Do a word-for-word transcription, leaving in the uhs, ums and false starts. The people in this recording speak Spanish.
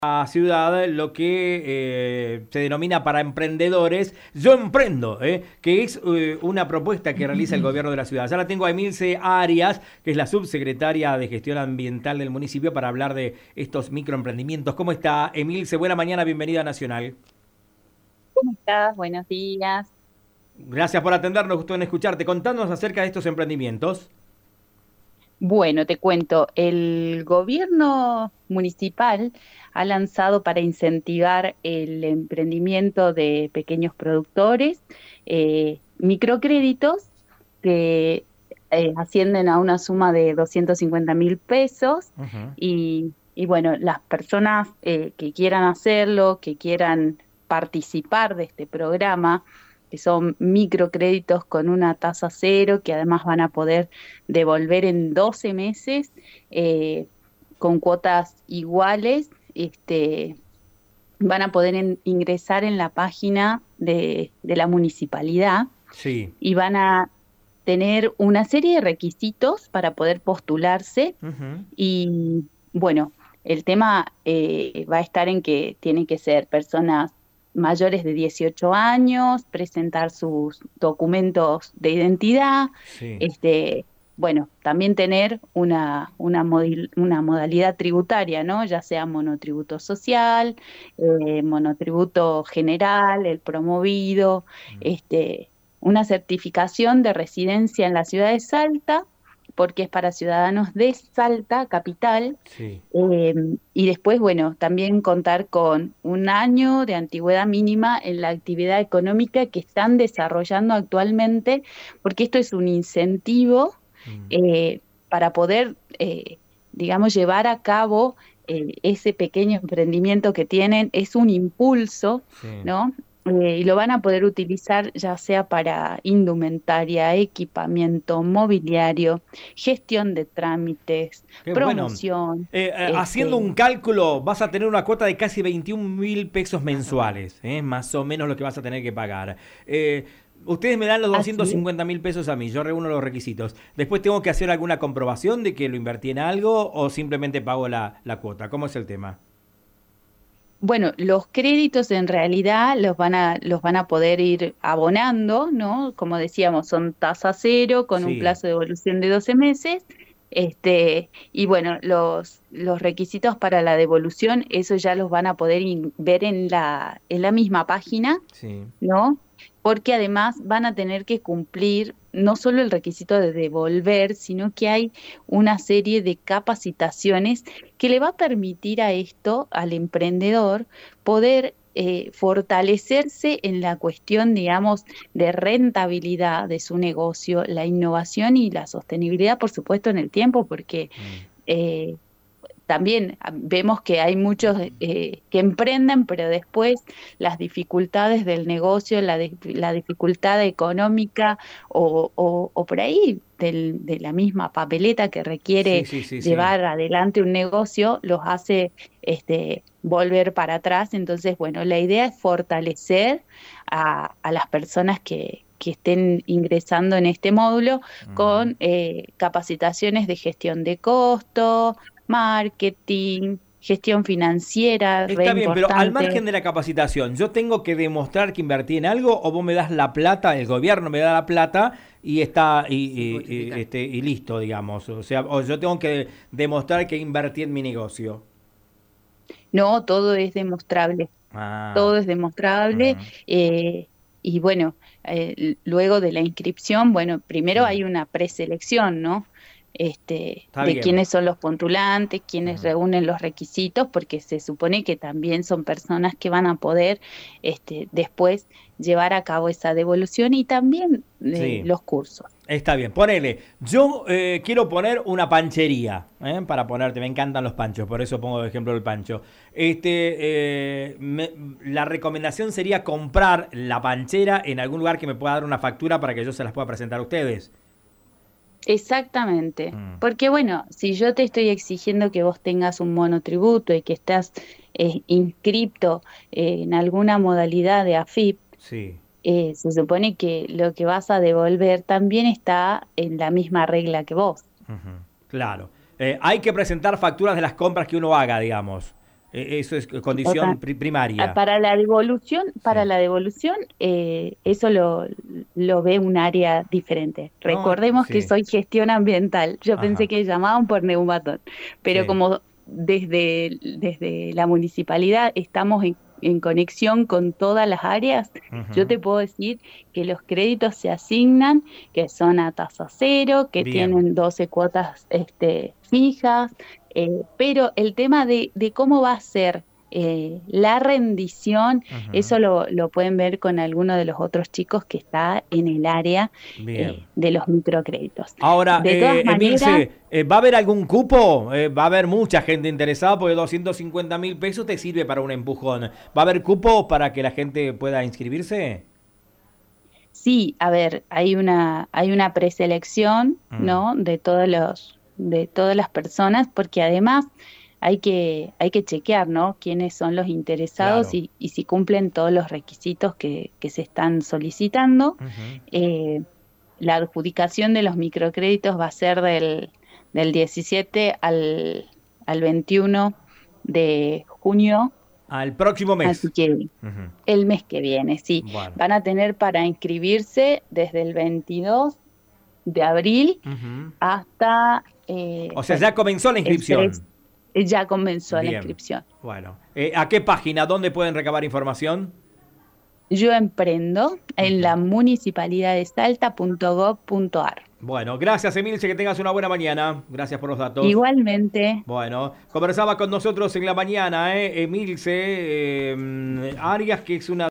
la ciudad lo que eh, se denomina para emprendedores Yo Emprendo, eh, que es eh, una propuesta que realiza el gobierno de la ciudad. Ya la tengo a Emilce Arias, que es la subsecretaria de Gestión Ambiental del municipio, para hablar de estos microemprendimientos. ¿Cómo está, Emilce? Buena mañana, bienvenida a Nacional. ¿Cómo estás? Buenos días. Gracias por atendernos, gusto en escucharte. Contándonos acerca de estos emprendimientos. Bueno, te cuento, el gobierno municipal ha lanzado para incentivar el emprendimiento de pequeños productores eh, microcréditos que eh, ascienden a una suma de doscientos cincuenta mil pesos Ujú. y, y bueno, las personas eh, que quieran hacerlo, que quieran participar de este programa, que son microcréditos con una tasa cero, que además van a poder devolver en doce meses eh, con cuotas iguales, este, van a poder en- ingresar en la página de, de la municipalidad Sí. y van a tener una serie de requisitos para poder postularse Ujú. y bueno, el tema eh, va a estar en que tienen que ser personas mayores de dieciocho años, presentar sus documentos de identidad, Sí. este, bueno, también tener una, una, modi- una modalidad tributaria, ¿no? Ya sea monotributo social, eh, monotributo general, el promovido, este, una certificación de residencia en la ciudad de Salta porque es para ciudadanos de Salta, capital, Sí. eh, y después, bueno, también contar con un año de antigüedad mínima en la actividad económica que están desarrollando actualmente, porque esto es un incentivo Mm. eh, para poder, eh, digamos, llevar a cabo eh, ese pequeño emprendimiento que tienen, es un impulso, Sí. ¿no? Eh, y lo van a poder utilizar ya sea para indumentaria, equipamiento, mobiliario, gestión de trámites, Qué bueno. promoción, Eh, eh, haciendo este, un cálculo, vas a tener una cuota de casi veintiún mil pesos mensuales, ¿eh? Más o menos lo que vas a tener que pagar. Eh, ustedes me dan los doscientos así es. cincuenta mil pesos a mí, yo reúno los requisitos. Después tengo que hacer alguna comprobación de que lo invertí en algo o simplemente pago la, la cuota. ¿Cómo es el tema? Bueno, los créditos en realidad los van a, los van a poder ir abonando, ¿no? Como decíamos, son tasa cero con un Sí. plazo de evolución de doce meses. Este, y bueno, los, los requisitos para la devolución, eso ya los van a poder in- ver en la, en la misma página, Sí. ¿no? Porque además van a tener que cumplir no solo el requisito de devolver, sino que hay una serie de capacitaciones que le va a permitir a esto, al emprendedor, poder eh, fortalecerse en la cuestión, digamos, de rentabilidad de su negocio, la innovación y la sostenibilidad, por supuesto, en el tiempo, porque Mm. eh, también ah, vemos que hay muchos eh, que emprenden, pero después las dificultades del negocio, la, di- la dificultad económica o, o- o por ahí del- de la misma papeleta que Sí, requiere sí, sí, sí. llevar adelante un negocio, los hace este, volver para atrás. Entonces, bueno, la idea es fortalecer a, a las personas que... que estén ingresando en este módulo Ujú. con eh, capacitaciones de gestión de costos, marketing, gestión financiera, re Está bien, pero al importante. margen de la capacitación, ¿yo tengo que demostrar que invertí en algo o vos me das la plata, el gobierno me da la plata y está y, Sin y- y, justificar. este, y listo, digamos? O sea, o yo tengo que demostrar que invertí en mi negocio. No, todo es demostrable, Ah. todo es demostrable. Ujú. eh, y bueno, eh, l- luego de la inscripción, bueno, primero Sí. hay una preselección, ¿no? Este, Está de bien. quiénes son los postulantes, quiénes Ujú. reúnen los requisitos, porque se supone que también son personas que van a poder este, después llevar a cabo esa devolución y también eh, Sí. los cursos. Está bien, ponele. Yo eh, quiero poner una panchería, ¿eh? Para ponerte, me encantan los panchos, por eso pongo de ejemplo el pancho. Este, eh, me- la recomendación sería comprar la panchera en algún lugar que me pueda dar una factura para que yo se las pueda presentar a ustedes. Exactamente, Mm. porque bueno, si yo te estoy exigiendo que vos tengas un monotributo y que estás eh, inscripto eh, en alguna modalidad de A F I P, Sí. eh, se supone que lo que vas a devolver también está en la misma regla que vos. Ujú. Claro. Eh, hay que presentar facturas de las compras que uno haga, digamos. Eh, eso es condición pri- primaria. Para la devolución, para Sí. la devolución, eh, eso lo, lo ve un área diferente. No, Recordemos que sí. soy gestión ambiental. Yo pensé Ajá. que llamaban por Neumatón, pero Sí. como desde, desde la municipalidad estamos en, en conexión con todas las áreas, yo Ujú. te puedo decir que los créditos se asignan, que son a tasa cero, que Bien. tienen doce cuotas este, fijas, eh, pero el tema de, de cómo va a ser eh, la rendición, Ujú. eso lo, lo pueden ver con alguno de los otros chicos que está en el área Bien. eh, de los microcréditos. Ahora, De todas eh, maneras, Emilce, eh, ¿va a haber algún cupo? Eh, va a haber mucha gente interesada porque doscientos cincuenta mil pesos te sirve para un empujón. ¿Va a haber cupo para que la gente pueda inscribirse? sí, a ver, hay una, hay una preselección, Mm, ¿no? De todos los, de todas las personas, porque además hay que, hay que chequear, ¿no? Quiénes son los interesados claro. y, y si cumplen todos los requisitos que, que se están solicitando. Ujú. Eh, la adjudicación de los microcréditos va a ser del, del diecisiete al, al veintiuno de junio, Al próximo así mes. que Ujú. el mes que viene, sí. Bueno. Van a tener para inscribirse desde el veintidós de abril Ujú. hasta, eh, O sea, bueno, ya comenzó la el tres inscripción. ya comenzó la Bien. inscripción. Bueno. Eh, ¿a qué página? ¿Dónde pueden recabar información? Yo emprendo en Ujú. la municipalidad de salta punto gov punto ar. Bueno, gracias Emilce, que tengas una buena mañana. Gracias por los datos. Igualmente. Bueno, conversaba con nosotros en la mañana, ¿eh? Emilce eh, Arias, que es una